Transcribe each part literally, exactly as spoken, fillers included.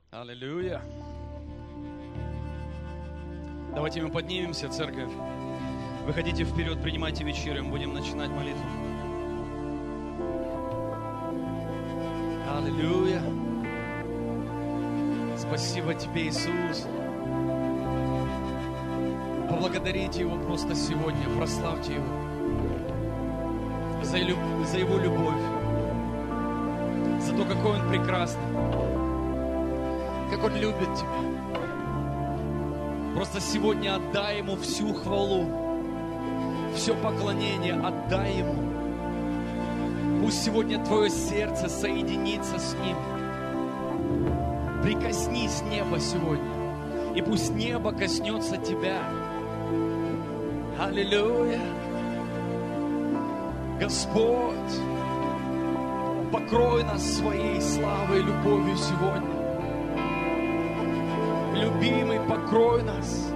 Аллилуйя. Давайте мы поднимемся, церковь. Выходите вперед, принимайте вечерю, мы будем начинать молитву. Аллилуйя. Спасибо Тебе, Иисус. Поблагодарите Его просто сегодня, прославьте Его за, люб... за Его любовь, за то, какой Он прекрасный, как Он любит Тебя. Просто сегодня отдай Ему всю хвалу, все поклонение отдай Ему. Пусть сегодня твое сердце соединится с Ним. Прикоснись небо сегодня, и пусть небо коснется тебя. Аллилуйя! Господь, покрой нас своей славой и любовью сегодня. Любимый, покрой нас.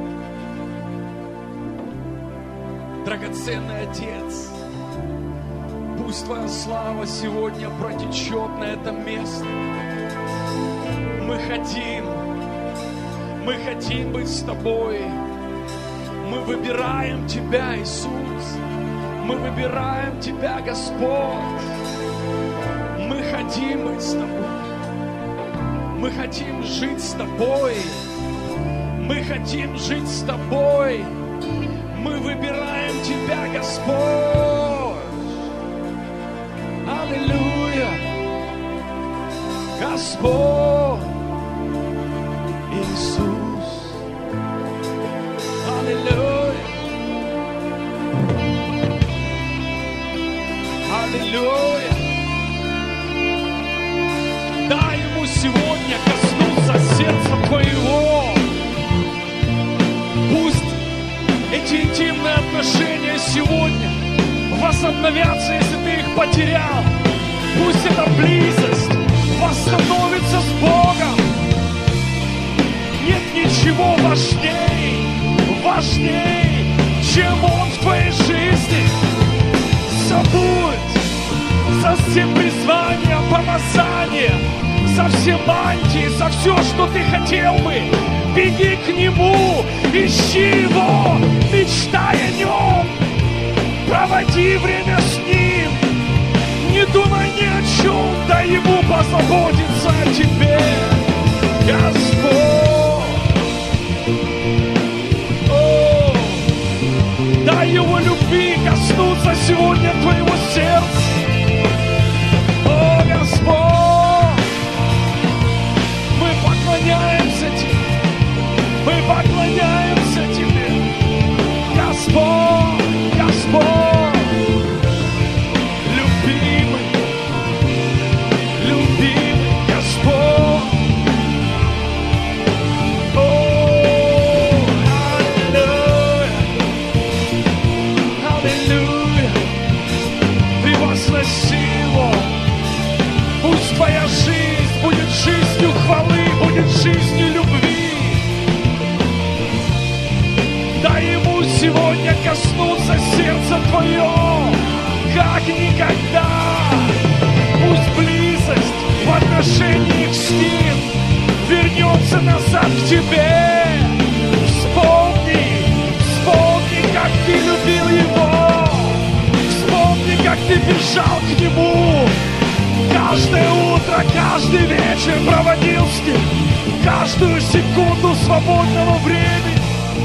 Драгоценный Отец, пусть Твоя слава сегодня протечет на это место. Мы хотим, мы хотим быть с Тобой. Мы выбираем Тебя, Иисус. Мы выбираем Тебя, Господь. Мы хотим быть с Тобой. Мы хотим жить с Тобой. Мы хотим жить с Тобой. Мы выбираем Тебя, Господь. Аллилуйя. Господь Иисус. Аллилуйя. Аллилуйя. Дай Ему сегодня коснуться сердца Твоего. Пусть эти интимные отношения сегодня возобновятся, если Ты их потерял. Пусть эта близость восстановится с Богом. Нет ничего важней, важней, чем Он в твоей жизни. Забудь за все призвания, помазания, за все мантии, за все, что ты хотел бы. Беги к Нему, ищи Его, мечтай о Нем, проводи время с Ним. Не думай ни о чем, дай Ему позаботиться о тебе, Господь. О, дай Его любви коснуться сегодня твоего сердца. О, Господь, мы поклоняемся Тебе, мы поклоняемся Тебе, Господь, Господь, любимый, любимый Господь. О, аллилуйя, аллилуйя, превозноси Его. Пусть твоя жизнь будет жизнью хвалы, будет жизнью любви. Дай Ему сегодня коснуться сердца твое, как никогда. Пусть близость в отношениях с Ним вернется назад к тебе. Вспомни, вспомни, как ты любил Его. Вспомни, как ты бежал к Нему. Каждое утро, каждый вечер проводил с Ним. Каждую секунду свободного времени.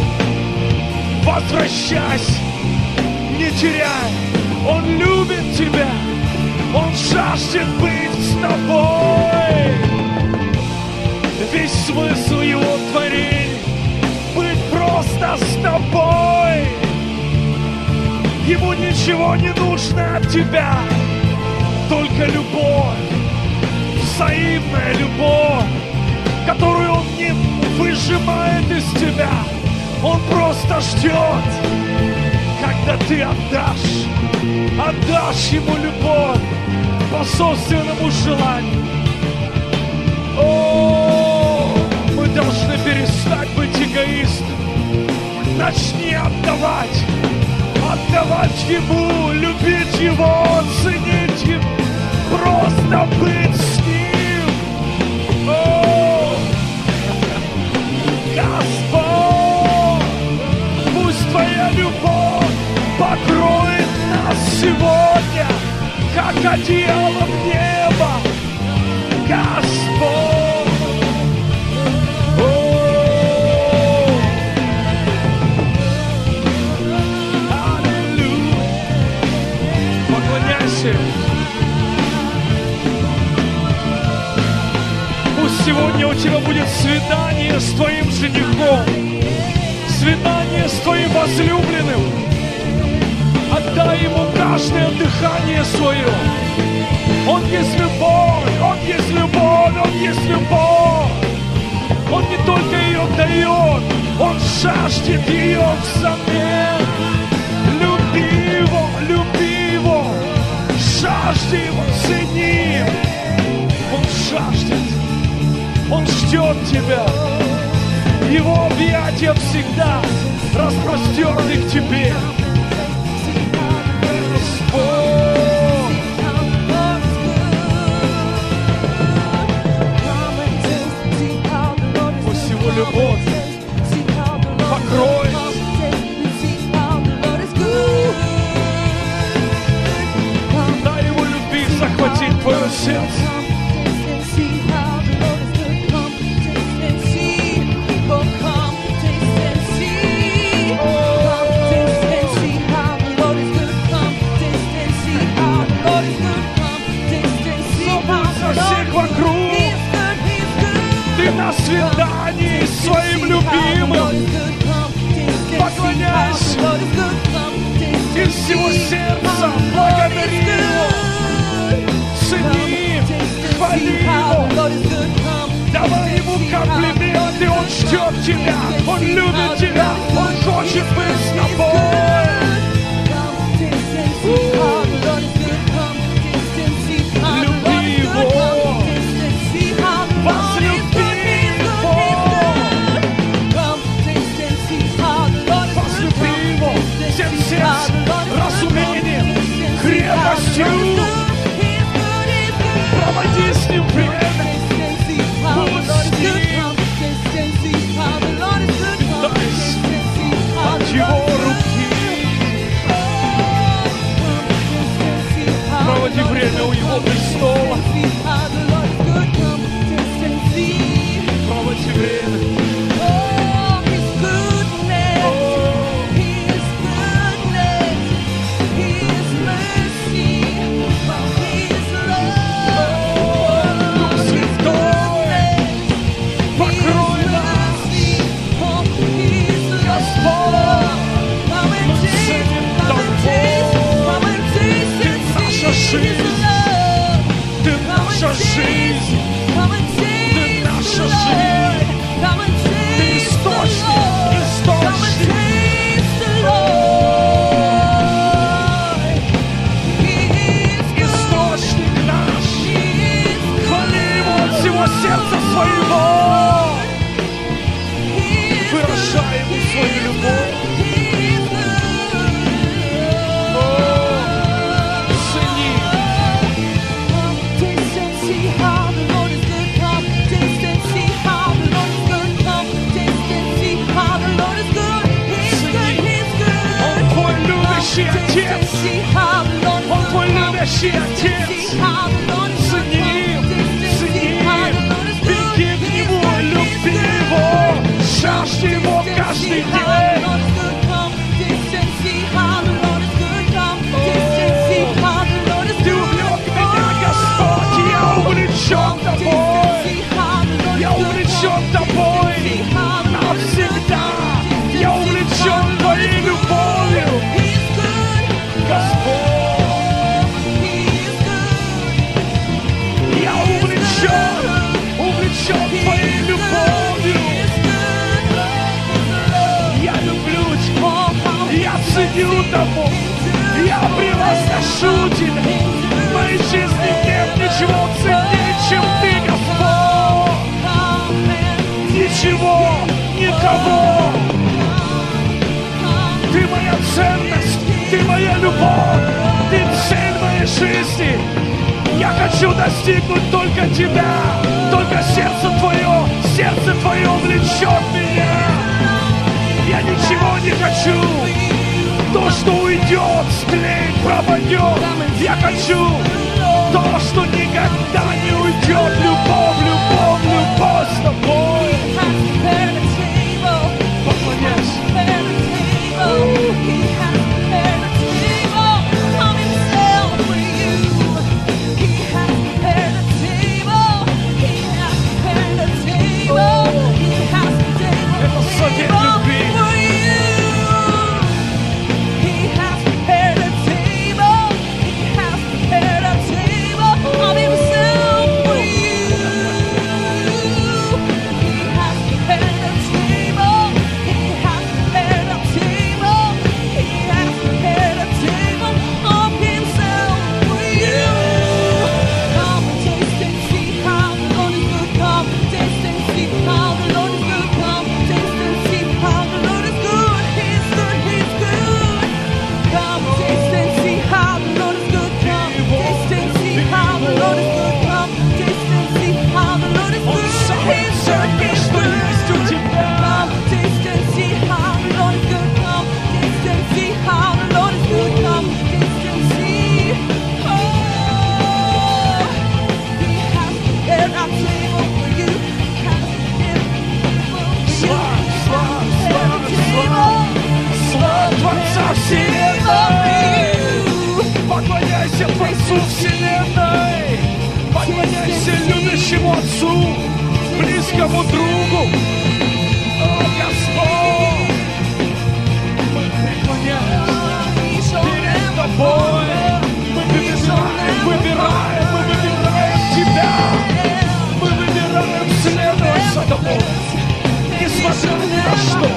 Возвращайся, не теряй. Он любит тебя. Он жаждет быть с тобой. Весь смысл Его творений — быть просто с тобой. Ему ничего не нужно от тебя, только любовь, взаимная любовь, которую Он не выжимает из тебя. Он просто ждет, когда ты отдашь, отдашь Ему любовь по собственному желанию. О, мы должны перестать быть эгоистами. Начни отдавать, отдавать Ему, любить Его, ценить Его, просто быть с Ним. О, сегодня, как одеяло в небо, Господь. О, аллилуйя. Поклоняйся. Пусть сегодня у тебя будет свидание с твоим женихом, свидание с твоим возлюбленным. Отдай ему каждое дыхание свое. Он есть любовь, он есть любовь, он есть любовь. Он не только ее дает, он жаждет ее взамен. Люби его, люби его, жажди его, цени. Он жаждет, он ждет тебя. Его объятия всегда распростерты к тебе. Пусть его любовь покроет. Дай его любви захватить твое сердце. Ты на свидании с своим любимым. Поклоняйся из всего сердца, благодари его, цени, хвали его, давай ему комплименты. Он ждет тебя, он любит тебя, он хочет быть с тобой. Люби его, возлюби. Всем сердцем, разумением, крепостью. Проводи с ним время, будь с ним. Дай от его руки. Проводи время у его престола. Проводи время. Ты наша жизнь, ты наша жизнь, ты источник, источник. Источник наш, хвали его от всего сердца своего, выражай ему свою любовь. Отец, он твой любящий отец. Цени, цени, беги к нему, люби его, жажди его каждый день. Ты увлек меня, Господь, я увлечен тобой, я увлечен тобой навсегда, я увлечен твоей любовью. Господь, я увлечен, увлечен твоей любовью. Я люблю тебя, я ценю тобой, я превозношу тебя. В моей жизни нет ничего ценнее, чем ты, Господь. Ничего, никого. Ты моя ценность. Ты моя любовь, ты цель моей жизни. Я хочу достигнуть только тебя, только сердце твое, сердце твое влечет меня. Я ничего не хочу, то, что уйдет, склеит, пропадет. Я хочу то, что никогда не уйдет. Любовь, любовь, любовь с тобой. Поклоняйся. Это совет любви. Поклоняйся Творцу Вселенной, поклоняйся любящему Отцу, близкому другу. О, Господь, мы преклоняемся перед Тобой, мы выбираем, выбираем, мы выбираем Тебя, мы выбираем следовать за Тобой, несмотря ни на что.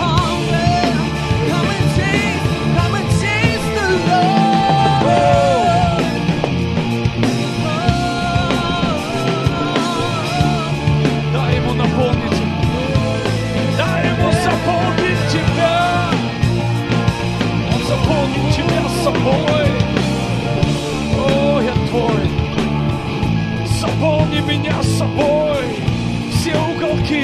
Дай ему наполнить, дай ему заполнить тебя. Он заполнит тебя собой. О, я твой. Заполни меня собой. Все уголки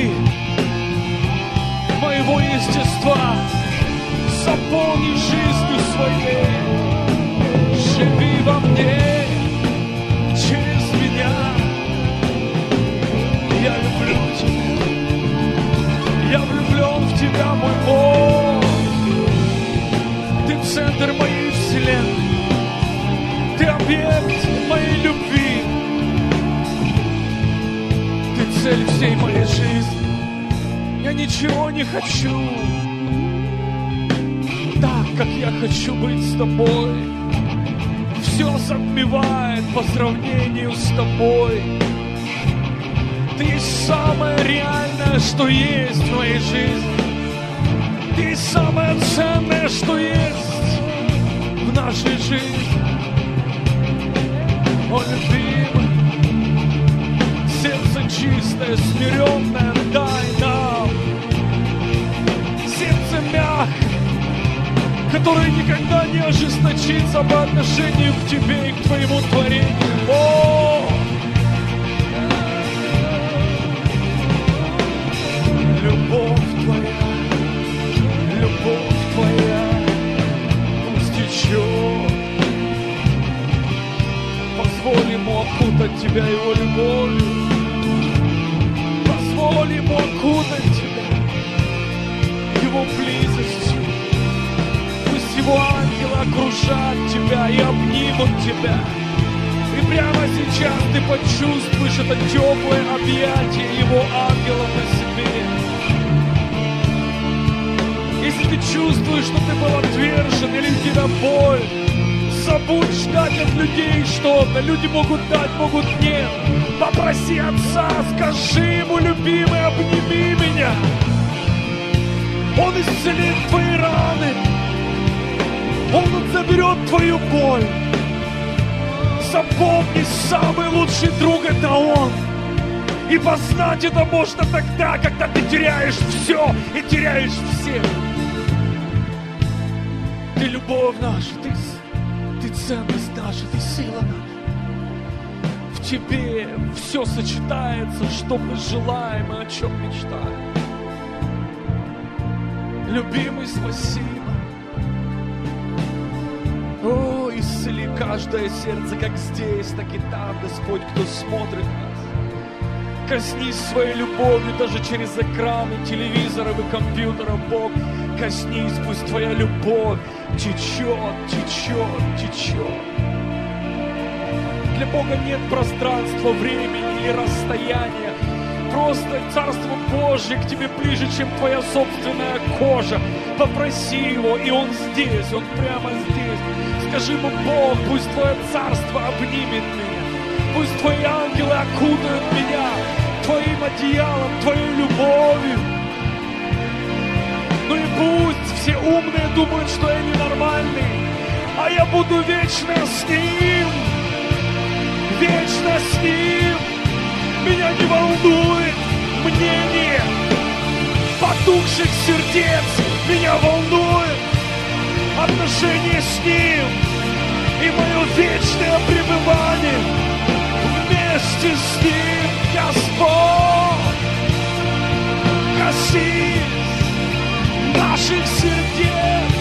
моего естества заполни жизнью своей. Живи во мне, через меня. Я люблю тебя. Я влюблен в тебя, мой Бог. Ты центр моей вселенной. Ты объект моей любви. Ты цель всей моей жизни. Я ничего не хочу так, как я хочу быть с тобой. Все затмевает по сравнению с тобой. Ты есть самое реальное, что есть в моей жизни. Ты есть самое ценное, что есть в нашей жизни. О, любимый, сердце чистое, смиренное, дай нам. Сердце мягкое, который никогда не ожесточится по отношению к тебе и к твоему творению. О! Любовь твоя, любовь твоя пусть течет. Позволь ему окутать тебя его любовью. Позволь ему окутать тебя его близостью. Его ангелы окружат тебя и обнимут тебя. И прямо сейчас ты почувствуешь это теплое объятие его ангелов на себе. Если ты чувствуешь, что ты был отвержен или у тебя боль, забудь ждать от людей что-то. Люди могут дать, могут нет. Попроси Отца, скажи ему: любимый, обними меня. Он исцелит твои раны. Он заберет твою боль. Запомни, самый лучший друг — это Он. И познать это можно тогда, когда ты теряешь все и теряешь всех. Ты любовь наша, ты, ты ценность наша, ты сила наша. В тебе все сочетается, что мы желаем и о чем мечтаем. Любимый, спасибо. О, исцели каждое сердце, как здесь, так и там, Господь, кто смотрит нас. Коснись своей любовью даже через экраны телевизоров и компьютеров, Бог. Коснись, пусть Твоя любовь течет, течет, течет. Для Бога нет пространства, времени или расстояния. Просто Царство Божье к тебе ближе, чем твоя собственная кожа. Попроси Его, и Он здесь, Он прямо здесь. Скажи Ему: Бог, пусть Твое Царство обнимет меня. Пусть Твои ангелы окутают меня Твоим одеялом, Твоей любовью. Ну и пусть все умные думают, что я ненормальный, а я буду вечно с Ним. Вечно с Ним. Меня не волнует мнение потухших сердец. Меня волнует отношение с Ним и мое вечное пребывание вместе с Ним. Господь, коснись наших сердец,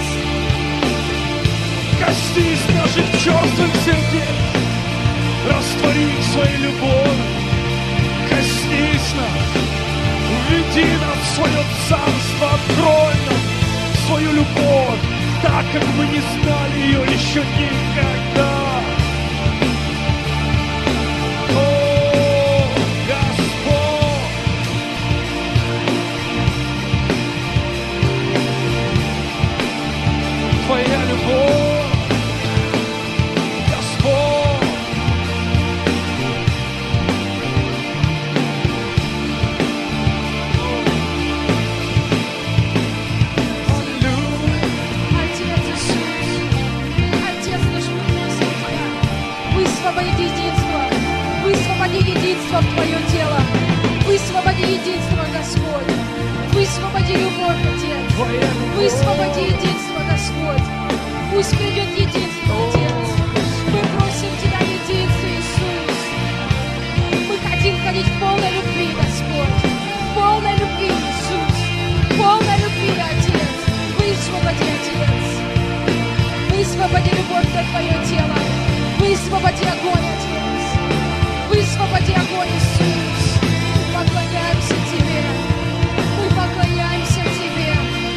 коснись наших черствых сердец, раствори их своей любовью. Коснись нас, введи нас в свое царство, открой нам свою любовь, так как мы не знали ее еще никогда. О, Господь! Твоя любовь, Господь! Высвободи единство, высвободи единство в Твое тело, высвободи единство, Господь, высвободи любовь, Отец, высвободи единство, Господь, пусть придет единство, Отец, мы просим Тебя единство, Иисус, мы хотим ходить в полной любви, Господь, в полной любви, Иисус, в полной любви, Отец, высвободи, Отец, высвободи любовь на Твое тело. Высвободи огонь, Отец! Высвободи огонь, Иисус! Мы поклоняемся Тебе! Мы поклоняемся Тебе!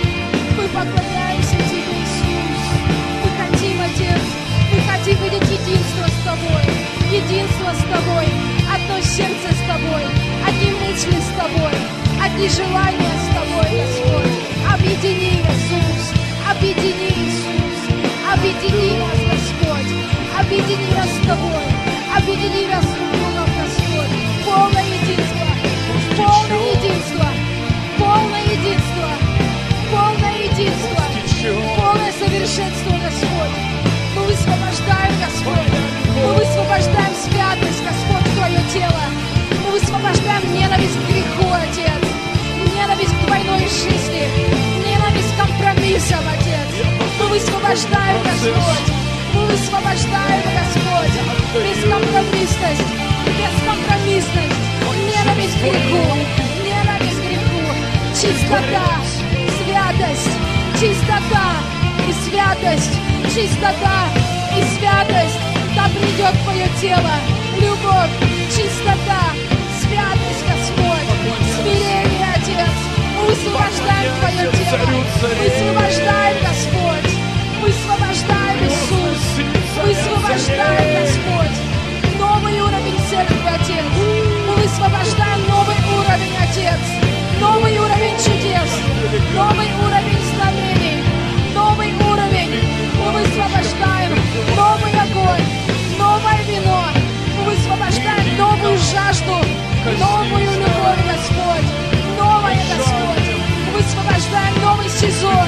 Мы поклоняемся Тебе, Иисус! Мы хотим, Отец! Мы хотим видеть единство с Тобой! Единство с Тобой! Одно сердце с Тобой! Одни мысли с Тобой! Одни желания с Тобой, Господь! Объедини, Иисус! Объедини, Иисус! Объедини нас, Господь! Объедини нас с Тобой, объедини нас с Богом, Господь. Полное единство, полное единство, полное единство, полное единство, полное совершенство, Господь. Мы высвобождаем, Господь, мы высвобождаем святость, Господь, в Твое тело. Мы высвобождаем ненависть к греху, Отец, ненависть к двойной жизни, ненависть к компромиссам, Отец. Мы высвобождаем, Господь. Мы высвобождаем, Господь, бескомпромиссность, бескомпромиссность, ненависть к греху, ненависть к греху, чистота, святость, чистота и святость, чистота и святость, да придет в Твое тело, любовь, чистота, святость, Господь, смирение, Отец, мы высвобождаем Твое тело, высвобождаем, Господь, высвобождаем, Иисус, высвобождаем, Господь, новый уровень церкви, Отец. Мы высвобождаем новый уровень, Отец, новый уровень чудес, новый уровень знамений, новый уровень. Мы высвобождаем новый огонь, новое вино. Мы высвобождаем новую жажду, новую любовь, Господь, новое, Господь. Мы высвобождаем новый сезон,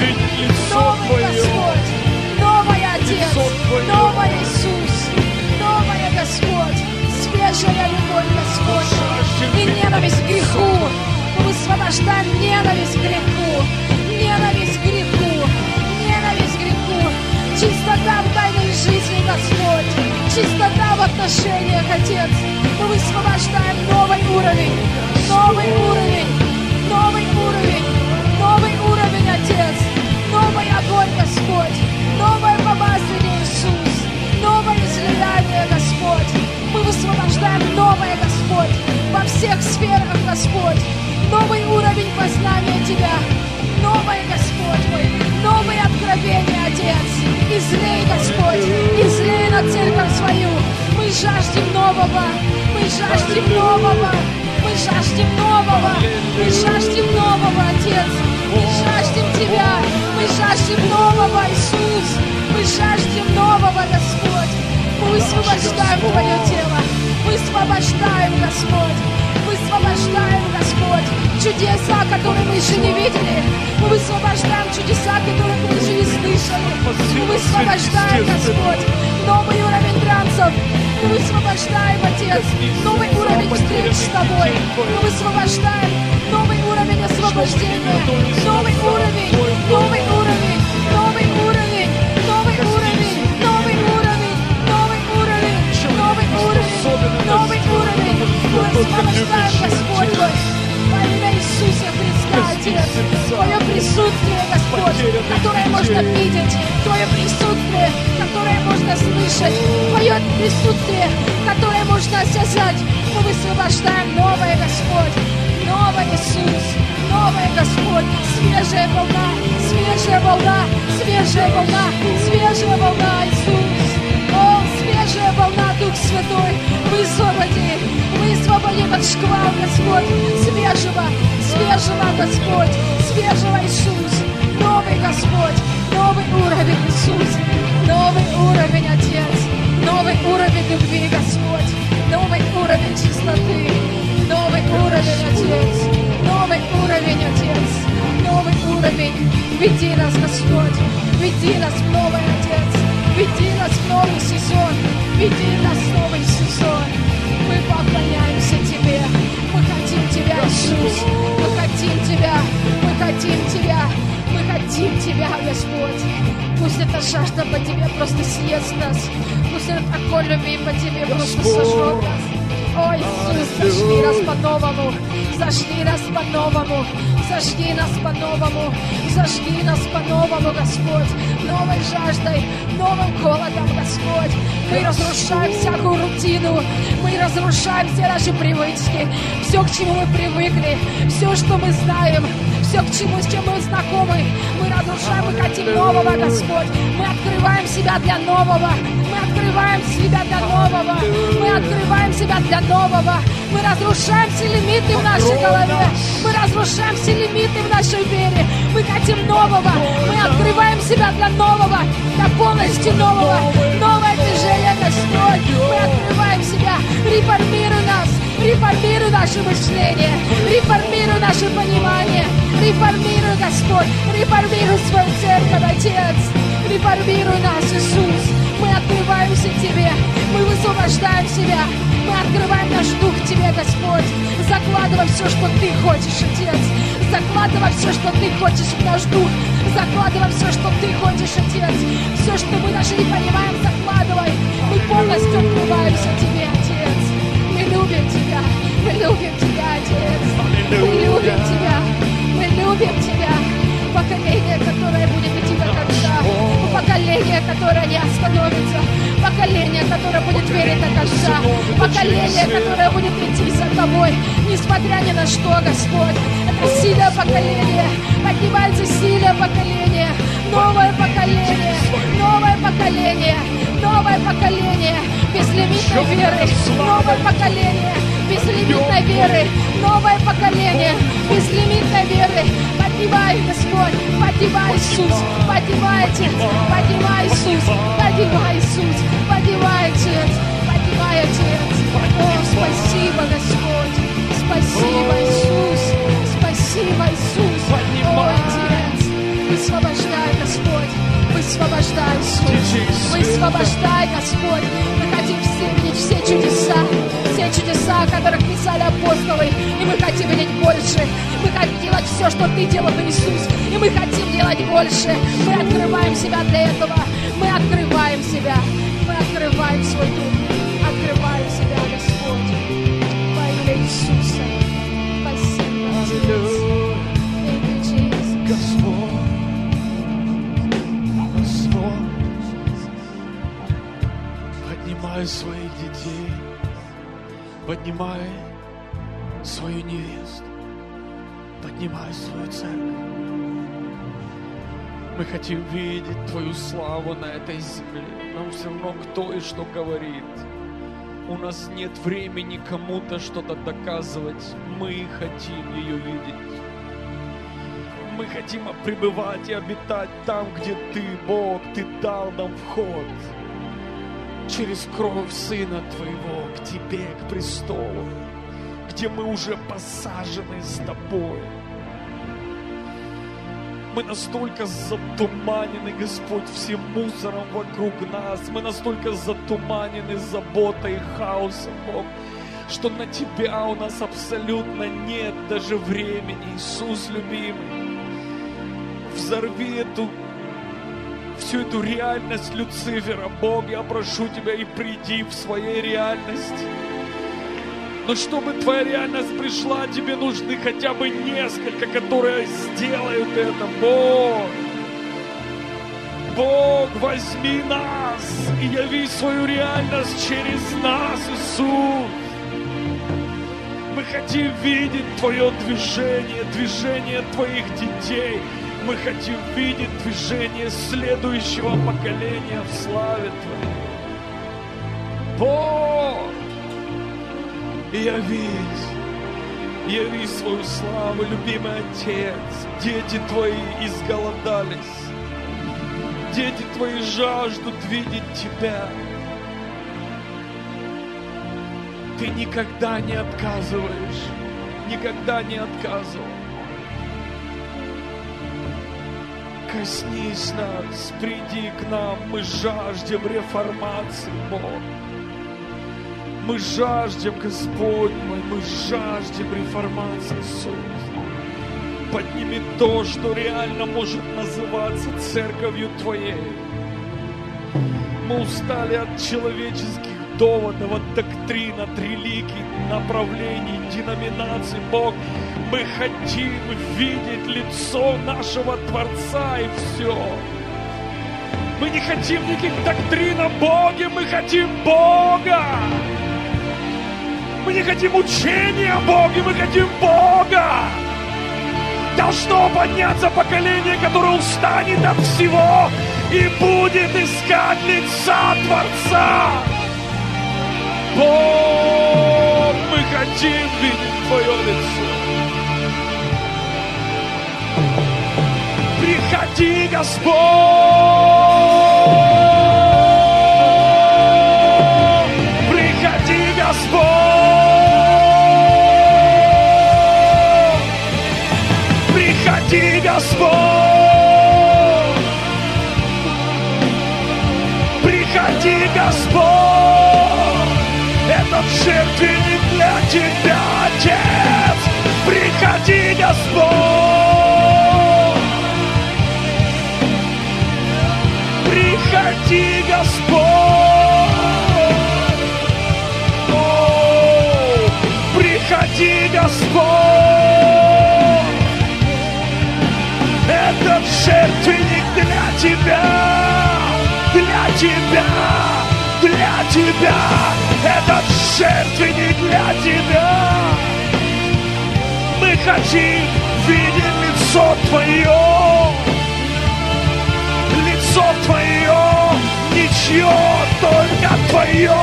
новый, Господь. Новое, Отец, новое, Иисус, новое, Господь, свежая любовь, Господь, и ненависть к греху. Мы высвобождаем ненависть к греху, ненависть к греху, ненависть к греху, чистота в тайной жизни, Господь, чистота в отношениях, Отец. Мы высвобождаем новый уровень, новый уровень, новый уровень, новый уровень, Отец, новый огонь, Господь, новое помазание, Иисус. познание Тебя, новое, Господь мой, новые откровения, Отец. Излей, Господь, излей на церковь свою. Мы жаждем нового, мы жаждем нового, мы жаждем нового, мы жаждем нового, Отец. Мы жаждем Тебя, мы жаждем нового, Иисус. Мы жаждем нового, Господь. Мы высвобождаем Твое тело, высвобождаем, Господь. Высвобождаем, Господь, чудеса, которые мы еще не видели. Мы высвобождаем чудеса, которые мы еще не слышали. Мы высвобождаем, Господь, новый уровень трансов. Мы высвобождаем, Отец, новый уровень встреч с Тобой. Мы высвобождаем новый уровень освобождения. Новый уровень, новый уровень, новый уровень, новый уровень, новый уровень, новый уровень, новый уровень, новый уровень. Мы высвобождаем, Господь мой, во имя Иисуса Христа, Отец. Твое присутствие, Господь, которое можно видеть, Твое присутствие, которое можно слышать, Твое присутствие, которое можно осязать. Мы высвобождаем новое, Господь, новое, Иисус, новое, Господь, свежая волна, свежая волна, свежая волна, свежая волна, Иисус. О, свежая волна, Дух Святой, высвободи, высвободи этот шквал, Господь, свежего, свежего, Господь, свежего, Иисус, новый, Господь, новый уровень, Иисус, новый уровень, Отец, новый уровень любви, Господь, новый уровень чистоты, новый уровень, Отец, новый уровень, Отец, новый уровень, веди нас, Господь, веди нас в новый, Отец, веди нас в новый сезон, веди нас в новый сезон. Мы поклоняемся Тебе, мы хотим Тебя, Иисус, мы хотим Тебя, мы хотим Тебя, мы хотим Тебя, Господь. Пусть эта жажда по Тебе просто съест нас, пусть этот огонь любви по Тебе просто сожжет нас. О, Иисус, зажги нас по-новому, зажги нас по-новому, зажги нас по-новому, зажги нас по-новому, Господь, новой жаждой, новым голодом, Господь. Мы разрушаем всякую рутину, мы разрушаем все наши привычки, все, к чему мы привыкли, все, что мы знаем, все, к чему, с чем мы знакомы, мы разрушаем, мы хотим нового, Господь. Мы открываем себя для нового, мы открываем себя для нового, мы открываем себя для нового, мы разрушаем все лимиты в нашей голове, мы разрушаем все лимиты в нашей вере, мы хотим нового, мы открываем себя для нового, для полностью нового, новое движение, Господь, мы открываем себя, реформируй нас, реформируй наше мышление, реформируй наше понимание, реформируй, Господь, реформируй свою церковь, Отец, реформируй нас, Иисус. Мы открываемся Тебе, мы высвобождаем себя, мы открываем наш дух Тебе, Господь. Закладывай все, что Ты хочешь, Отец. Закладывай все, что Ты хочешь в наш дух. Закладывай все, что Ты хочешь, Отец. Все, что мы даже не понимаем, закладывай. Мы полностью открываемся Тебе, Отец. Мы любим Тебя, мы любим Тебя, Отец. Мы любим Тебя, мы любим Тебя. Поколение, которое будет идти до конца. Поколение, которое не остановится. Поколение, которое будет верить до конца. Поколение, которое будет идти за Тобой, несмотря ни на что, Господь. Это сильное поколение. Поднимается сильное поколение. Новое поколение. Новое поколение. Новое поколение. Безлимитной веры. Новое поколение. Безлимитной веры. Новое поколение. Безлимитной веры. Поднимай, Господь, поднимай, Иисус, поднимай, Отец, поднимай, Иисус, поднимай, Иисус, поднимай, Отец, поднимай, Отец. О, спасибо, Господь, спасибо, Иисус, спасибо, Иисус. О, Отец, высвобождай, Господь, высвобождай, Иисус, высвобождай, Господь. Мы хотим все видеть все чудеса, все чудеса, о которых писали апостолы, и мы хотим видеть больше. Мы хотим делать все, что Ты делал, Иисус, и мы хотим делать больше. Мы открываем себя для этого, мы открываем себя, мы открываем свой дух, открываем себя, Господь, во имя Иисуса. Спасибо, Отец. Господь, Господь, поднимай своих детей, поднимай свою невесту. Поднимай свою церковь. Мы хотим видеть Твою славу на этой земле. Нам все равно кто и что говорит. У нас нет времени кому-то что-то доказывать. Мы хотим ее видеть. Мы хотим пребывать и обитать там, где Ты, Бог, Ты дал нам вход. Через кровь Сына Твоего к Тебе, к престолу, где мы уже посажены с Тобой. Мы настолько затуманены, Господь, всем мусором вокруг нас. Мы настолько затуманены заботой и хаосом, Бог, что на Тебя у нас абсолютно нет даже времени. Иисус, любимый, взорви эту, всю эту реальность Люцифера, Бог, я прошу Тебя, и приди в своей реальности. Но чтобы Твоя реальность пришла, Тебе нужны хотя бы несколько, которые сделают это. Бог, Бог, возьми нас и яви свою реальность через нас, Иисус. Мы хотим видеть Твое движение, движение Твоих детей. Мы хотим видеть движение следующего поколения в славе Твоей. Бог, яви, яви свою славу, любимый Отец. Дети Твои изголодались. Дети Твои жаждут видеть Тебя. Ты никогда не отказываешь, никогда не отказывал. Коснись нас, приди к нам, мы жаждем реформации, Бог. Мы жаждем, Господь мой, мы жаждем реформации, Иисус. Подними то, что реально может называться церковью Твоей. Мы устали от человеческих доводов, от доктрин, от религий, направлений, деноминаций, Бог. Мы хотим видеть лицо нашего Творца и все. Мы не хотим никаких доктрин о Боге, мы хотим Бога. Мы не хотим учения о Боге, мы хотим Бога. Должно подняться поколение, которое устанет от всего и будет искать лица Творца. Бог, мы хотим видеть Твое лицо. Приходи, Господь! Приходи, Господь! Приходи, Господь! Приходи, Господь! Этот жертвенник для Тебя, Отец! Приходи, Господь! Приходи, Господь! О, приходи, Господь! Этот жертвенник для Тебя! Для Тебя! Для Тебя! Этот жертвенник для Тебя! Мы хотим видеть лицо Твое! Лицо Твое, ничье, только Твое.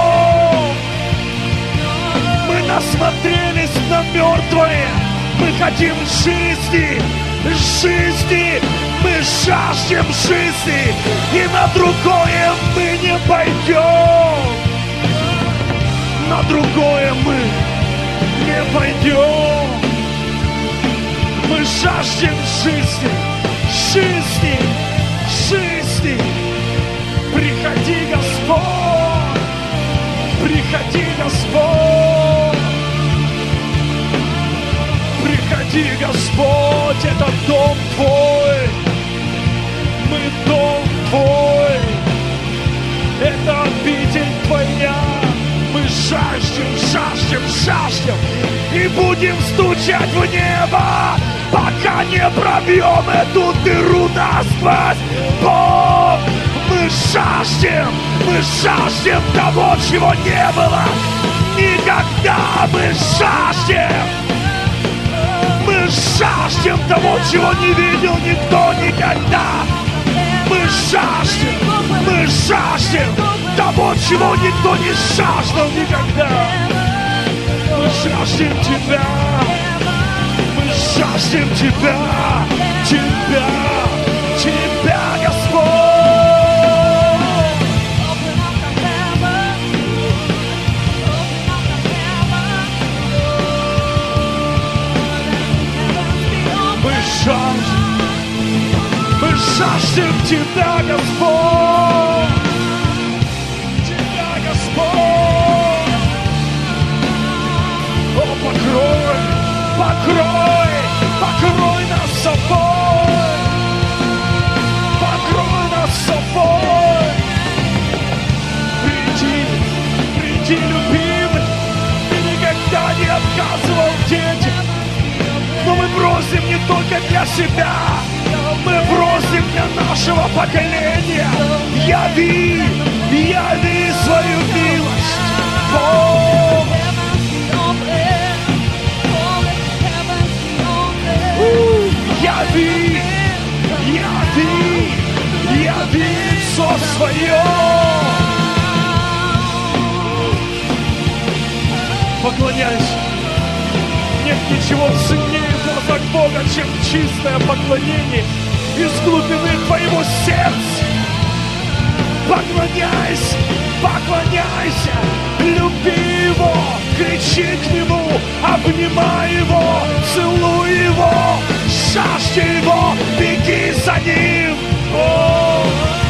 Мы насмотрелись на мертвое, мы хотим жизни, жизни, мы жаждем жизни, и на другое мы не пойдем, на другое мы не пойдем. Мы жаждем жизни, жизни, жизни. Приходи, Господь, приходи, Господь, приходи, Господь, это дом Твой, мы дом Твой, это обитель Твоя, мы жаждем, жаждем, жаждем, и будем стучать в небо, пока не пробьем эту дыру насквозь. Бог, мы жаждем, мы жаждем того, чего не было никогда. Мы жаждем, мы жаждем того, чего не видел никто никогда. Мы жаждем, мы жаждем того, чего никто не жаждал никогда. Мы жаждем Тебя, мы жаждем Тебя, Тебя, Тебя, Господь. Мы жаждем, мы жаждем Тебя, Господь, Тебя, Господь. О, покрой, покрой, покрой нас собой, покрой нас собой. Приди, приди, любимый, Ты никогда не отказывал детям. Но мы просим не только для себя, мы просим для нашего поколения. Яви, яви свою милость. Бог. Яви, яви, яви лицо свое. Поклоняйся. Нет ничего ценнее в глазах Бога, чем чистое поклонение из глубины твоего сердца. Поклоняйся, поклоняйся, люби Его, кричи к Нему, обнимай Его, целуй Его, жажди Его, беги за Ним. О,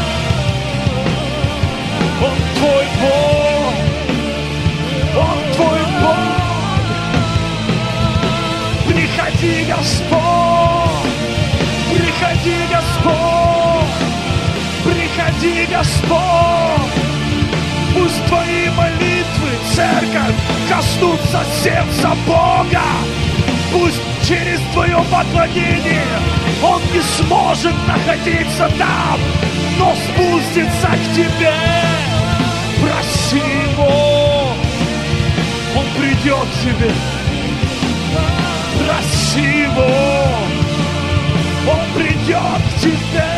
Он твой Бог, Он твой Бог. Приходи, Господь, приходи, Господь, приходи, Господь. Пусть твои молитвы, церковь, коснутся сердца Бога. Пусть через твое поклонение Он не сможет находиться там, но спустится к тебе. Проси Его, Он придет к тебе. Проси Его, Он придет к тебе.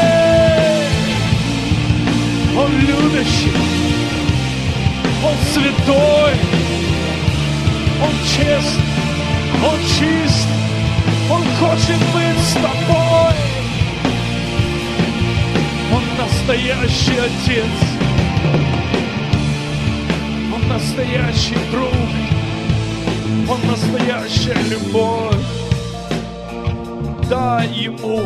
Он любящий, Он святой, Он честный, Он чист, Он хочет быть с тобой. Он настоящий Отец, Он настоящий друг, Он настоящая любовь. Дай Ему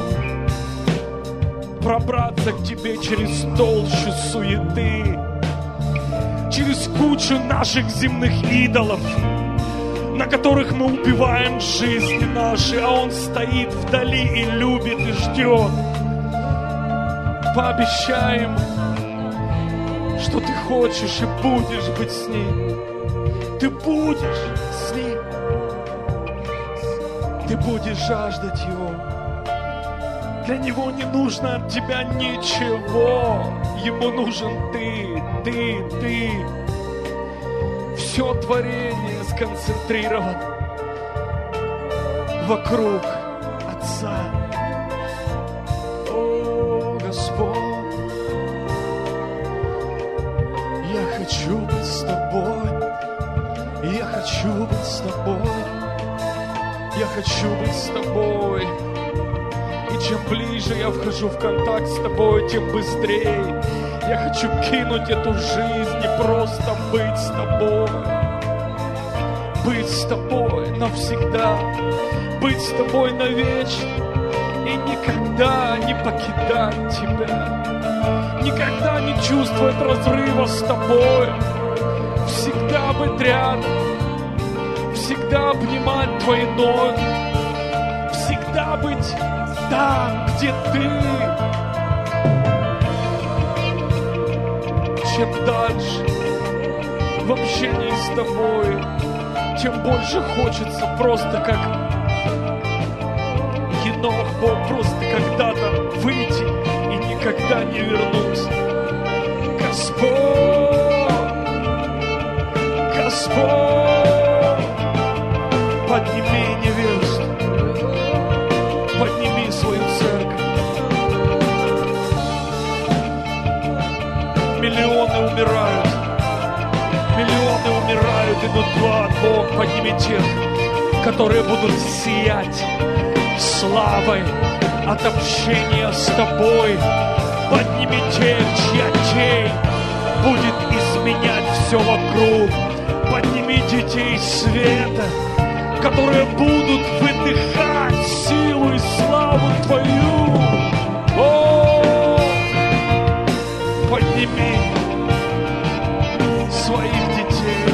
пробраться к тебе через толщу суеты, через кучу наших земных идолов, на которых мы убиваем жизни наши, а Он стоит вдали и любит, и ждет. Пообещай Ему, что Ты хочешь и будешь быть с Ним. Ты будешь с Ним. Ты будешь жаждать Его. Для Него не нужно от тебя ничего. Ему нужен Ты, Ты, Ты. Все творение сконцентрировано вокруг Отца. О, Господь, я хочу быть с Тобой. Я хочу быть с Тобой. Я хочу быть с Тобой. И чем ближе я вхожу в контакт с Тобой, тем быстрее я хочу кинуть эту жизнь и просто быть с Тобой. Быть с Тобой навсегда. Быть с Тобой навечно. И никогда не покидать Тебя. Никогда не чувствовать разрыва с Тобой. Всегда быть рядом. Всегда обнимать Твои ноги. Всегда быть там, где Ты. Чем дальше в общении с Тобой, тем больше хочется просто как Енох, Бог, просто когда-то выйти и никогда не вернуться. Господь, Господь, подними невесту, тех, которые будут сиять славой от общения с Тобой. Подними тех, чья тень будет изменять все вокруг. Подними детей света, которые будут выдыхать силу и славу Твою. О, подними своих детей.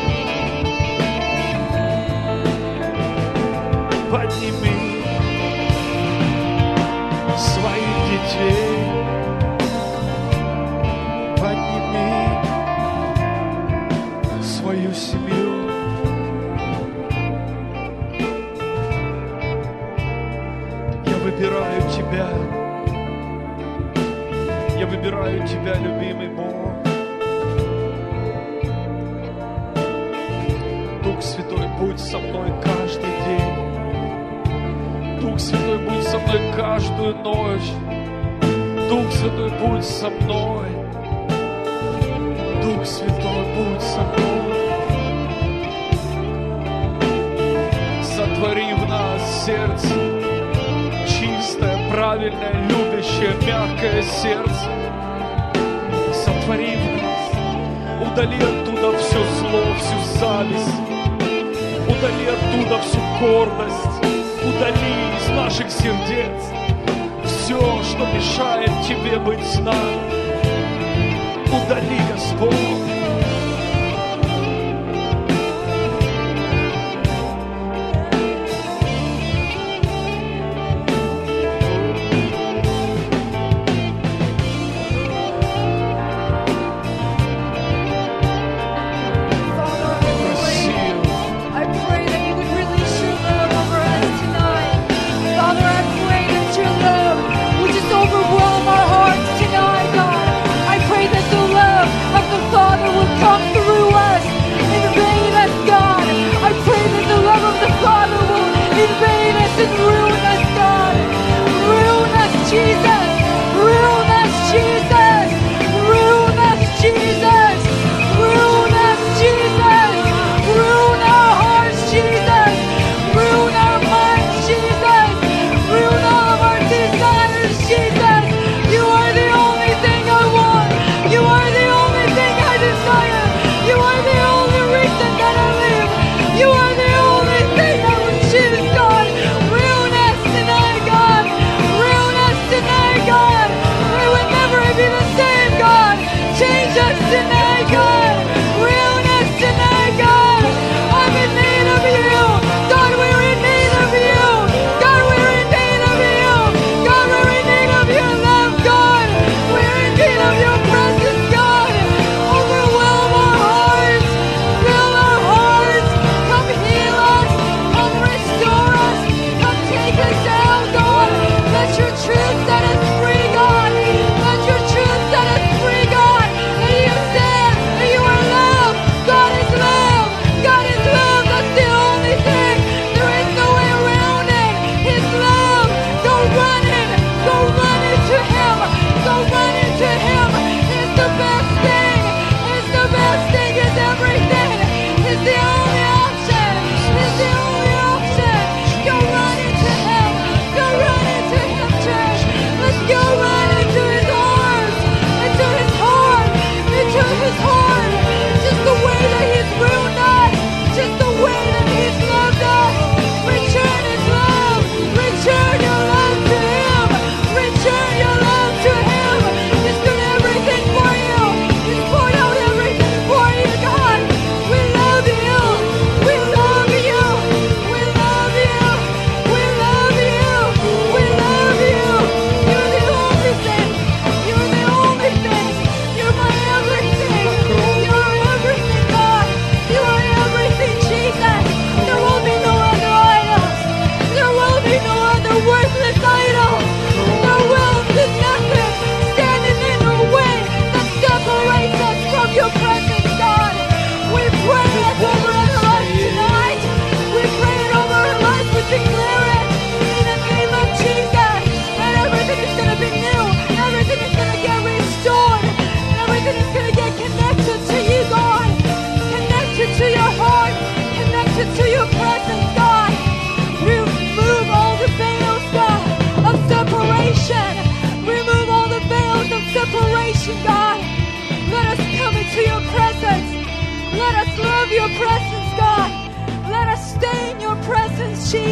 Подними своих детей. Подними свою семью. Я выбираю Тебя. Я выбираю Тебя, любимый Бог. Дух Святой, будь со мной каждый день. Дух Святой, будь со мной каждую ночь. Дух Святой, будь со мной. Дух Святой, будь со мной. Сотвори в нас сердце чистое, правильное, любящее, мягкое сердце. Сотвори в нас. Удали оттуда все зло, всю зависть. Удали оттуда всю гордость. Удали из наших сердец все, что мешает Тебе быть с нами. Удали, Господь. Come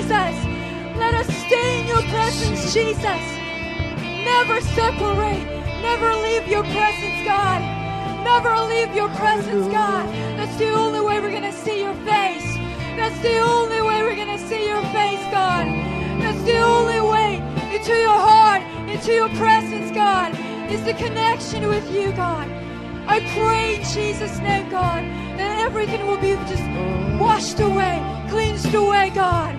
Jesus. Let us stay in your presence, Jesus. Never separate. Never leave your presence, God. Never leave your presence, God. That's the only way we're going to see your face. That's the only way we're going to see your face, God. That's the only way into your heart, into your presence, God, is the connection with you, God. I pray in Jesus' name, God, that everything will be just washed away, cleansed away, God.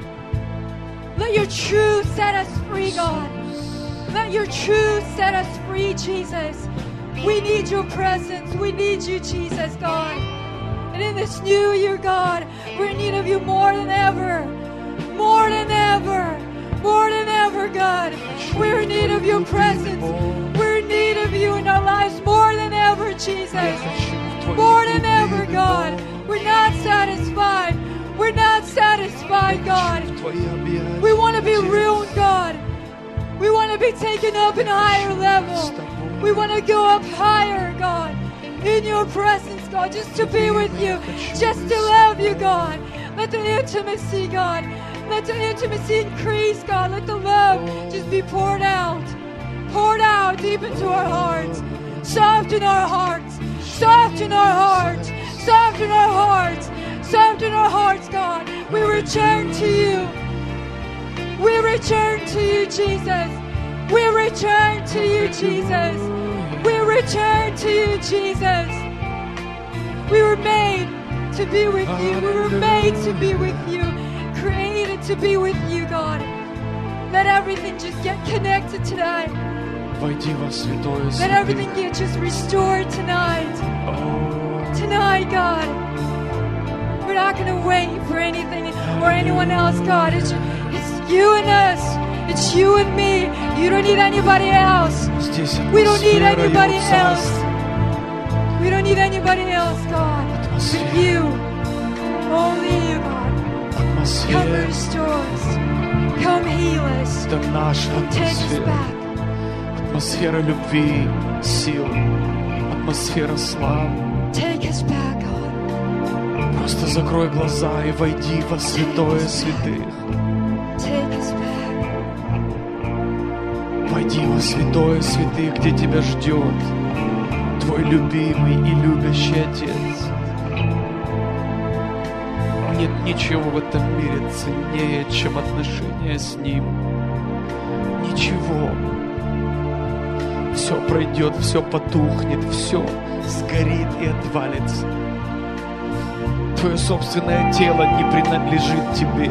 Let your truth set us free, God. Let your truth set us free, Jesus. We need your presence. We need you, Jesus, God. And in this new year, God, we're in need of you more than ever. More than ever. More than ever, God. We're in need of your presence. We're in need of you in our lives more than ever, Jesus. More than ever, God. We're not satisfied. We're not satisfied, God. We want to be ruined, God. We want to be taken up in a higher level. We want to go up higher, God, in your presence, God, just to be with you, just to love you, God. Let the intimacy, God, let the intimacy increase, God. Let the love just be poured out, poured out deep into our hearts. Soften our hearts, soften our hearts, soften our hearts, soften our hearts, God. We return to you. We return to you, Jesus. We return to you, Jesus. We return to you, Jesus. We were made to be with you. We were made to be with you. Created to be with you, God. Let everything just get connected tonight. Let everything get just restored tonight. Tonight, God. We're not going to wait for anything or anyone else, God. It's, it's you and us. It's you and me. You don't need anybody else. We don't need anybody else. We don't need anybody else, God. But you. Only you, God. Come restore us. Come heal us. Take us back. Атмосфера любви, сил, атмосфера славы. Take us back, God. Просто закрой глаза и войди во святое святых. Take us back. Войди во святое святых, где тебя ждет твой любимый и любящий Отец. Нет ничего в этом мире ценнее, чем отношения с Ним. Ничего. Все пройдет, все потухнет, все сгорит и отвалится. Твое собственное тело не принадлежит тебе.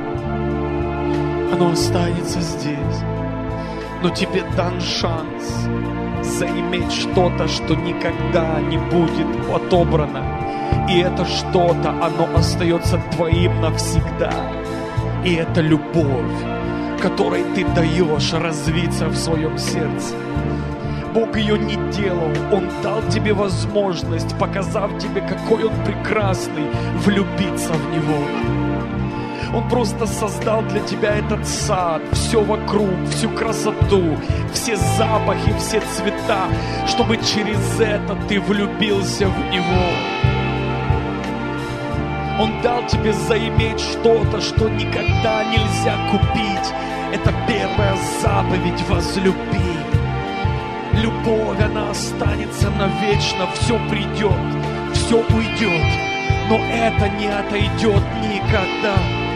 Оно останется здесь. Но тебе дан шанс заиметь что-то, что никогда не будет отобрано. И это что-то, оно остается твоим навсегда. И это любовь, которой ты даешь развиться в своем сердце. Бог ее не делал, Он дал тебе возможность, показав тебе, какой Он прекрасный, влюбиться в Него. Он просто создал для тебя этот сад, все вокруг, всю красоту, все запахи, все цвета, чтобы через это ты влюбился в Него. Он дал тебе заиметь что-то, что никогда нельзя купить. Это первая заповедь: возлюби. Любовь, она останется навечно, все придет, все уйдет, но это не отойдет никогда.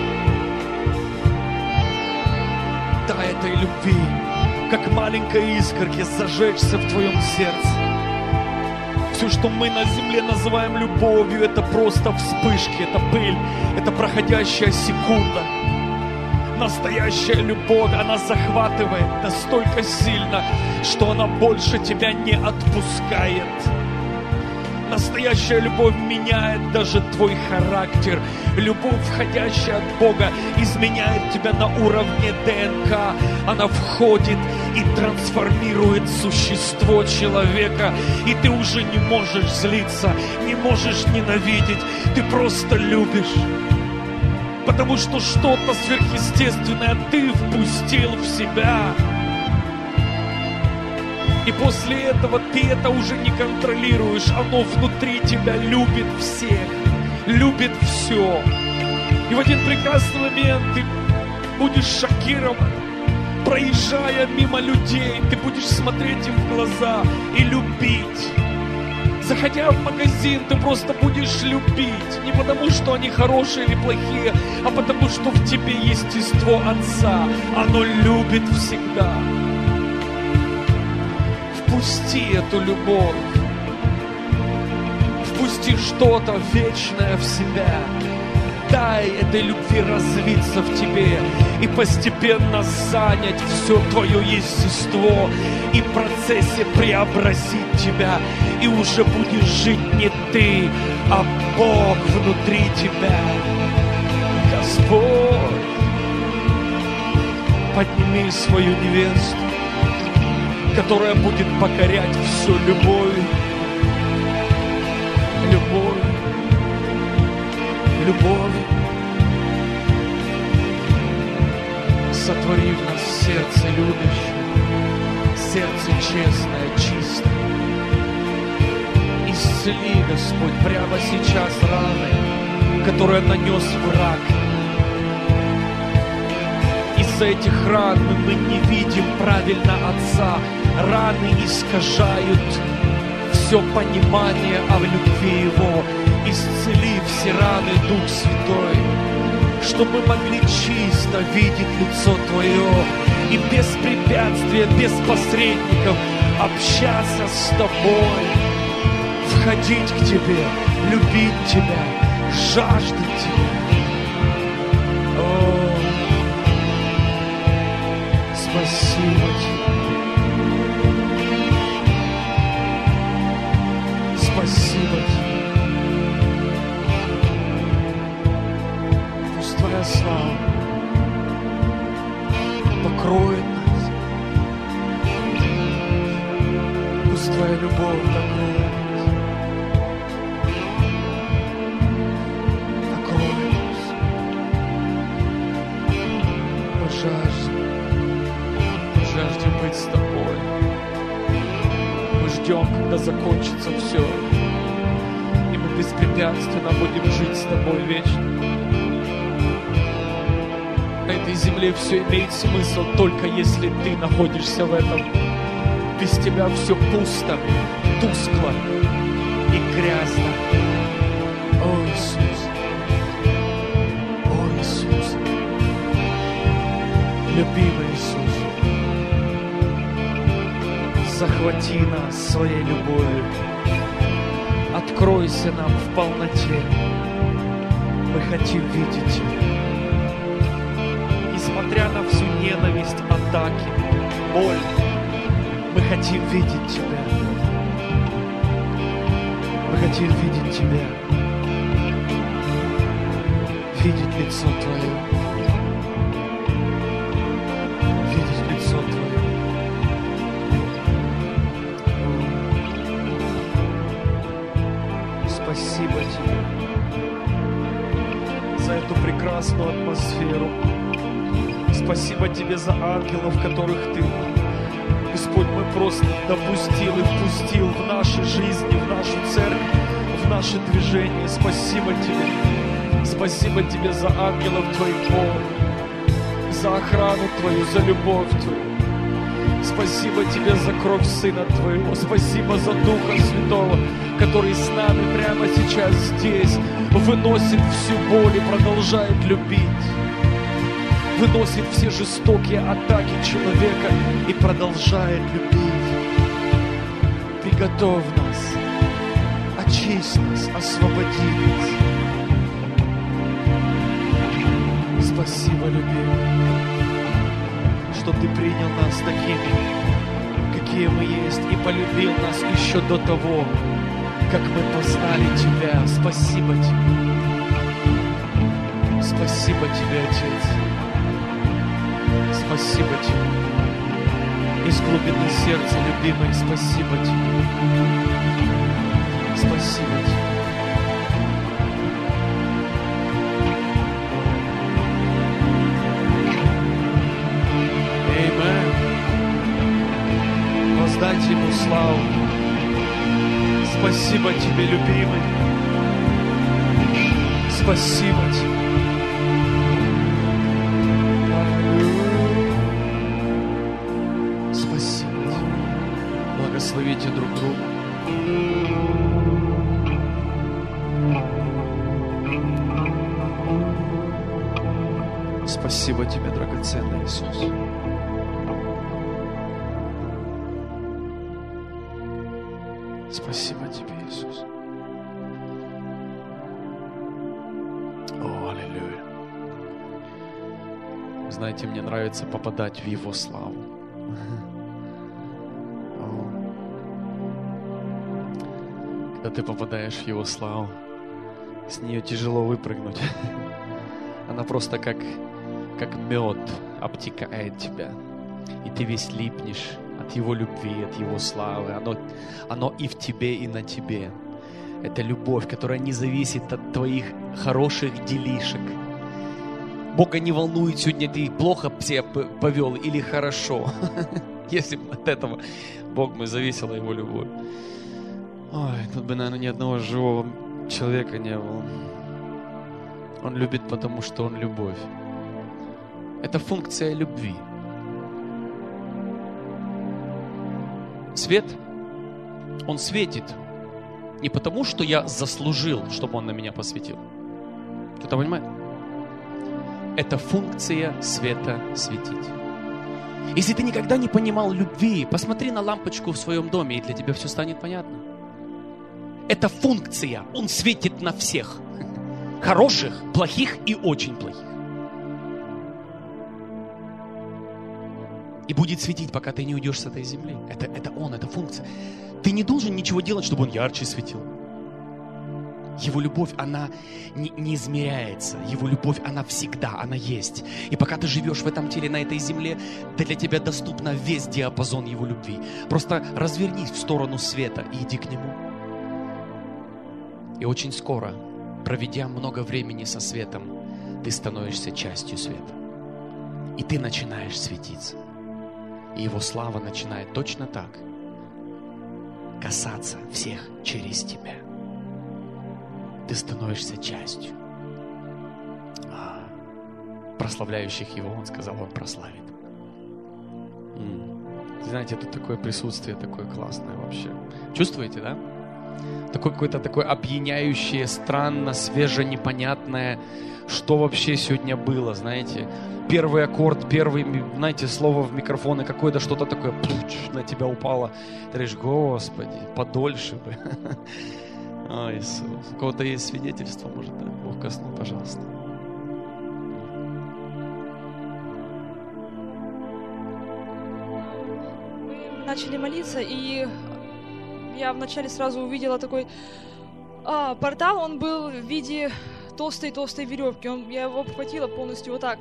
Дай этой любви, как маленькой искорке, зажечься в твоем сердце. Все, что мы на земле называем любовью, это просто вспышки, это пыль, это проходящая секунда. Настоящая любовь, она захватывает настолько сильно, что она больше тебя не отпускает. Настоящая любовь меняет даже твой характер. Любовь, входящая от Бога, изменяет тебя на уровне ДНК. Она входит и трансформирует существо человека. И ты уже не можешь злиться, не можешь ненавидеть. Ты просто любишь. Потому что что-то сверхъестественное ты впустил в себя. И после этого ты это уже не контролируешь. Оно внутри тебя любит всех, любит все. И И в один прекрасный момент ты будешь шокирован, проезжая мимо людей, ты будешь смотреть им в глаза и любить. Заходя в магазин, ты просто будешь любить. Не потому, что они хорошие или плохие, а потому, что в тебе есть естество Отца. Оно любит всегда. Впусти эту любовь. Впусти что-то вечное в себя. Дай этой любви развиться в тебе и постепенно занять все твое естество и в процессе преобразить тебя. И уже будешь жить не ты, а Бог внутри тебя. Господь, подними свою невесту, которая будет покорять все любовью. Любовь. Любовь, сотвори в нас сердце любящее, сердце честное, чистое. Исцели, Господь, прямо сейчас раны, которые нанес враг. Из-за этих ран мы не видим правильно Отца. Раны искажают все понимание о любви Его. Исцели все раны, Дух Святой, чтобы мы могли чисто видеть лицо Твое и без препятствия, без посредников общаться с Тобой, входить к Тебе, любить Тебя, жаждать Тебя. О, спасибо Тебе. Спасибо Тебе. Твоя слава покроет нас. Пусть Твоя любовь покроет нас. Покроет нас. Мы жаждем. Мы жаждем быть с Тобой. Мы ждем, когда закончится все. И мы беспрепятственно будем жить с Тобой вечно. На этой земле все имеет смысл, только если ты находишься в этом. Без тебя все пусто, тускло и грязно. О, Иисус! О, Иисус! Любимый Иисус! Захвати нас своей любовью. Откройся нам в полноте. Мы хотим видеть Тебя. Несмотря на всю ненависть, атаки, боль, мы хотим видеть Тебя. Мы хотим видеть Тебя. Видеть лицо Твое. Видеть лицо Твое. Спасибо Тебе за эту прекрасную атмосферу. Спасибо Тебе за ангелов, которых Ты, Господь, мы просто допустил и впустил в наши жизни, в нашу церковь, в наше движение. Спасибо Тебе. Спасибо Тебе за ангелов Твоих, Бог, за охрану Твою, за любовь Твою. Спасибо Тебе за кровь Сына Твоего. Спасибо за Духа Святого, который с нами прямо сейчас здесь, выносит всю боль и продолжает любить. Выносит все жестокие атаки человека и продолжает любить. Приготовь нас, очисть нас, освободи нас. Спасибо, любимый, что Ты принял нас такими, какие мы есть, и полюбил нас еще до того, как мы познали Тебя. Спасибо Тебе. Спасибо Тебе, Отец. Спасибо Тебе. Из глубины сердца, любимый, спасибо Тебе. Спасибо Тебе. Аминь. Воздайте Ему славу. Спасибо Тебе, любимый. Спасибо Тебе. Спасибо Тебе, драгоценный Иисус. Спасибо Тебе, Иисус. О, аллилуйя. Знаете, мне нравится попадать в Его славу. Когда ты попадаешь в Его славу, с нее тяжело выпрыгнуть. Она просто как, как мед обтекает тебя. И ты весь липнешь от Его любви, от Его славы. Оно, оно и в тебе, и на тебе. Это любовь, которая не зависит от твоих хороших делишек. Бога не волнует, сегодня ты плохо себя повел или хорошо. Если бы от этого Бог бы зависела Его любовь. Ой, тут бы, наверное, ни одного живого человека не было. Он любит, потому что Он любовь. Это функция любви. Свет, он светит не потому, что я заслужил, чтобы он на меня посветил. Кто-то понимает? Это функция света светить. Если ты никогда не понимал любви, посмотри на лампочку в своем доме, и для тебя все станет понятно. Это функция, он светит на всех. Хороших, плохих и очень плохих. И будет светить, пока ты не уйдешь с этой земли. Это, это он, это функция. Ты не должен ничего делать, чтобы он ярче светил. Его любовь, она не, не измеряется. Его любовь, она всегда, она есть. И пока ты живешь в этом теле, на этой земле, для тебя доступно весь диапазон Его любви. Просто развернись в сторону света и иди к Нему. И очень скоро, проведя много времени со светом, ты становишься частью света. И ты начинаешь светиться. И Его слава начинает точно так касаться всех через тебя. Ты становишься частью. А, прославляющих Его, Он сказал, Он прославит. М-м. Знаете, тут такое присутствие, такое классное вообще. Чувствуете, да? Такое какое-то такое опьяняющее, странно, свеже, непонятное, что вообще сегодня было, знаете. Первый аккорд, первый, знаете, слово в микрофон, и какое-то что-то такое пуч, на тебя упало. Ты говоришь, Господи, подольше бы. О, Иисус. У кого-то есть свидетельство, может, да? Бог коснул, пожалуйста. Мы начали молиться, и я вначале сразу увидела такой а, портал, он был в виде толстой-толстой веревки. Он, я его обхватила полностью вот так.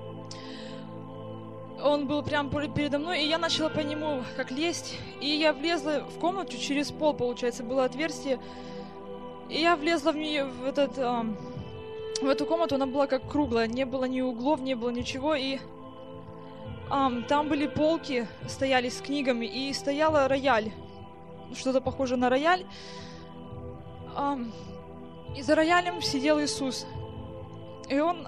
Он был прямо передо мной, и я начала по нему как лезть. И я влезла в комнату через пол, получается, было отверстие. И я влезла в нее, в, этот, а, в эту комнату, она была как круглая, не было ни углов, не было ничего. И а, там были полки, стояли с книгами, и стояла рояль. Что-то похоже на рояль. А, и за роялем сидел Иисус. И он...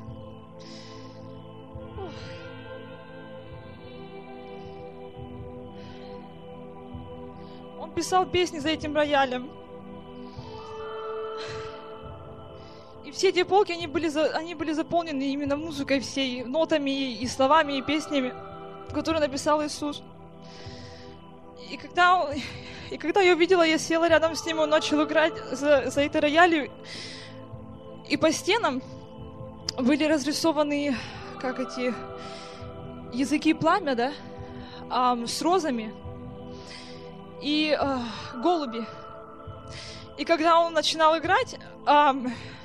Он писал песни за этим роялем. И все эти полки, они были, за, они были заполнены именно музыкой всей, нотами и словами, и песнями, которые написал Иисус. И когда, он, и когда я увидела, я села рядом с ним, он начал играть за, за этой роялью. И по стенам были разрисованы, как эти, языки пламя, да, а, с розами и а, голуби. И когда он начинал играть, а,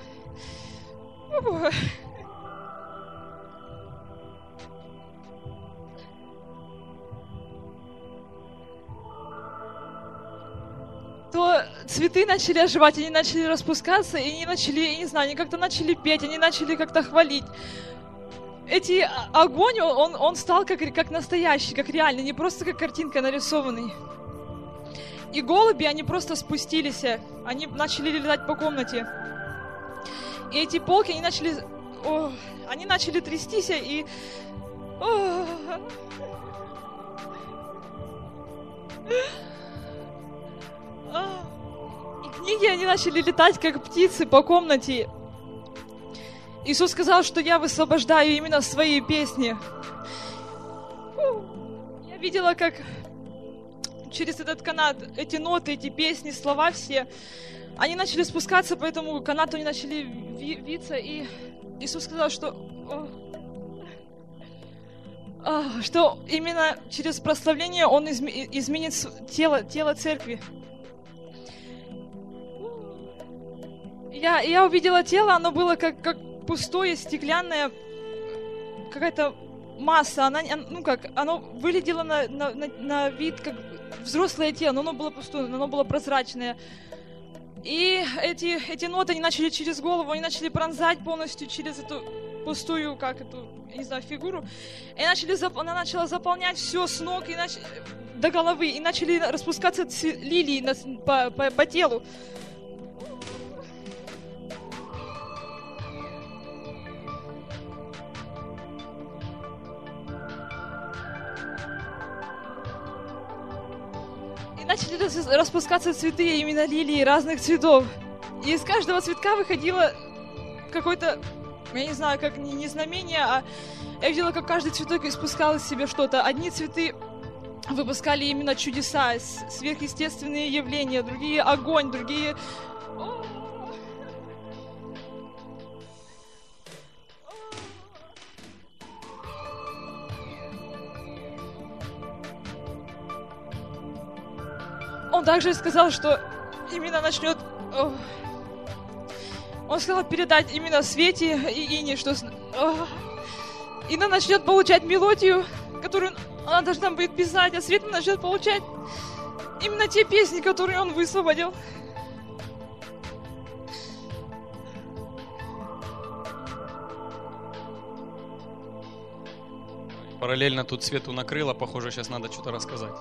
то цветы начали оживать, они начали распускаться, и они начали, я не знаю, они как-то начали петь, они начали как-то хвалить. Эти огонь, он, он стал как, как настоящий, как реальный, не просто как картинка нарисованный. И голуби, они просто спустились, они начали летать по комнате. И эти полки, они начали, о, они начали трястись, и... О, и книги, они начали летать, как птицы, по комнате. Иисус сказал, что я высвобождаю именно свои песни. Я видела, как через этот канат эти ноты, эти песни, слова все, они начали спускаться по этому канату, они начали виться, и Иисус сказал, что, что именно через прославление Он изменит тело, тело церкви. Я, я увидела тело, оно было как, как пустое, стеклянное, какая-то масса, она, ну как, оно выглядело на, на, на, на вид как взрослое тело, но оно было пустое, но оно было прозрачное. И эти, эти ноты, они начали через голову, они начали пронзать полностью через эту пустую, как эту, я не знаю, фигуру. И начали, она начала заполнять все с ног и нач... до головы, и начали распускаться лилии на, по, по, по телу. Начали распускаться цветы, именно лилии разных цветов. И из каждого цветка выходило какое-то, я не знаю, как не, не знамение, а я видела, как каждый цветок испускал из себя что-то. Одни цветы выпускали именно чудеса, сверхъестественные явления, другие огонь, другие... Он также сказал, что именно начнет... Он сказал передать именно Свете и Ине, что Инна начнет получать мелодию, которую она должна будет писать, а Света начнет получать именно те песни, которые он высвободил. Параллельно тут Свету накрыло, похоже, сейчас надо что-то рассказать.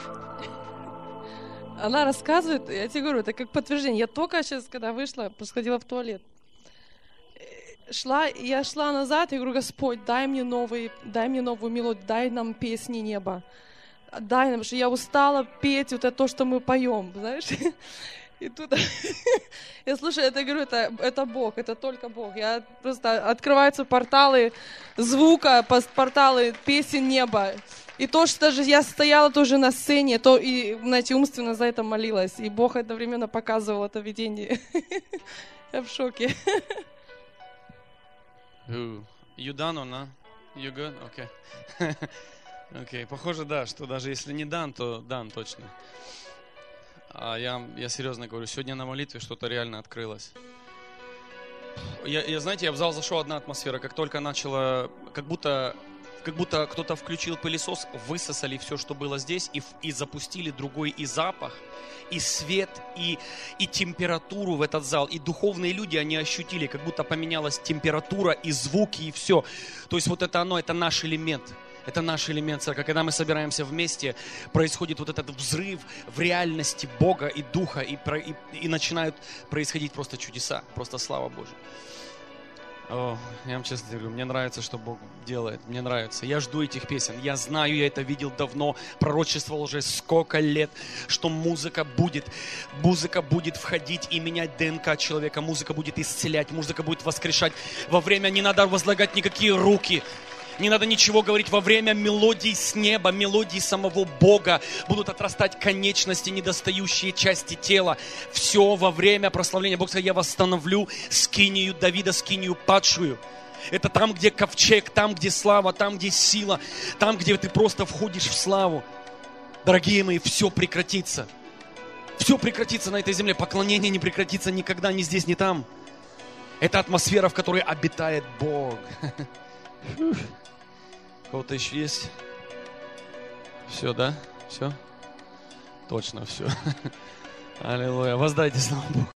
Она рассказывает, я тебе говорю, это как подтверждение. Я только сейчас, когда вышла, сходила в туалет, шла, я шла назад, и говорю: Господь, дай мне новый, дай мне новую мелодию, дай нам песни неба. Дай нам, потому что я устала петь вот это то, что мы поем, знаешь. И тут я слушаю, это говорю, это, это Бог, это только Бог. Я просто открываются порталы звука, порталы песен неба. И то, что даже я стояла тоже на сцене, то и, знаете, умственно за это молилась. И Бог одновременно показывал это видение. Я в шоке. You done or not? You good? Okay. Okay. Похоже, да, что даже если не дан, то дан точно. А я, я серьезно говорю, сегодня на молитве что-то реально открылось. Я, я, знаете, я в зал зашел, одна атмосфера, как только начала, как будто... Как будто кто-то включил пылесос, высосали все, что было здесь, и, и запустили другой и запах, и свет, и, и температуру в этот зал. И духовные люди, они ощутили, как будто поменялась температура, и звуки, и все. То есть вот это оно, это наш элемент. Это наш элемент церкви. Когда мы собираемся вместе, происходит вот этот взрыв в реальности Бога и Духа, и, и, и начинают происходить просто чудеса, просто слава Божья. О, я вам честно говорю, мне нравится, что Бог делает, мне нравится. Я жду этих песен, я знаю, я это видел давно, пророчествовал уже сколько лет, что музыка будет, музыка будет входить и менять ДНК человека, музыка будет исцелять, музыка будет воскрешать. Во время не надо возлагать никакие руки. Не надо ничего говорить. Во время мелодий с неба, мелодий самого Бога будут отрастать конечности, недостающие части тела. Все во время прославления. Бог сказал: я восстановлю скинию Давида, скинию падшую. Это там, где ковчег, там, где слава, там, где сила, там, где ты просто входишь в славу. Дорогие мои, все прекратится. Все прекратится на этой земле. Поклонение не прекратится никогда, ни здесь, ни там. Это атмосфера, в которой обитает Бог. У кого-то еще есть? Все, да? Все? Точно все. Аллилуйя. Воздайте славу Богу.